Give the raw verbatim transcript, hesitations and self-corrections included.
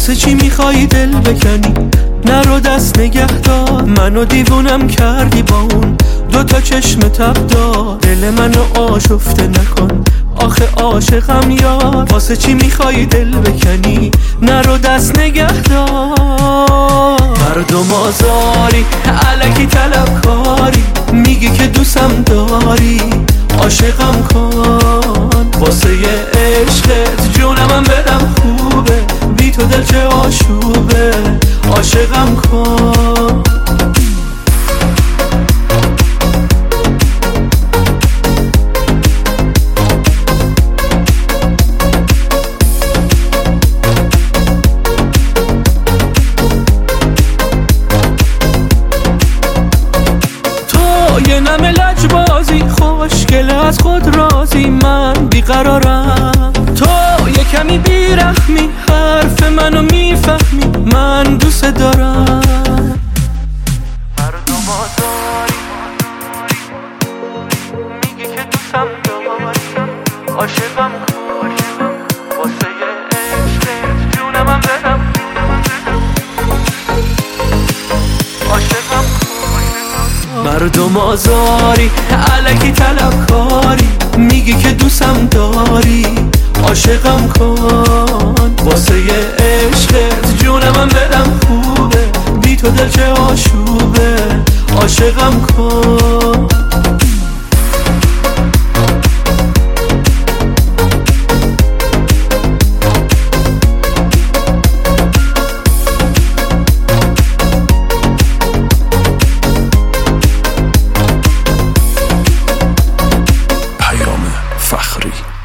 واسه چی میخوای دل بکنی؟ نرو دست نگه دار، منو دیوونم کردی با اون دوتا چشم تب دار. دل منو آشفته نکن آخه عاشقم یار. واسه چی میخوای دل بکنی؟ نرو دست نگه دار. مردم آزاری الکی طلبکاری، میگی که دوستم داری عاشقم کن. واسه یه عشقت جونمم بدم خوبه، بی تو دل چه آشوبه عاشقم کن. یه نمه لجبازی خوشگل از خود رازی، من بیقرارم تو یه کمی بیرحمی، حرف منو میفهمی من دوست دارم. مردم آزاری میگی که دوستم داری عاشقم کن. واسه یه عشقت جونمم بدم عاشقم کن. مردم آزاری الکی طلبکاری، میگی که دوستم داری عاشقم کن. واسه یه عشقت جونمم بدم خوبه، بی تو دل چه آشوبه عاشقم کن. فخری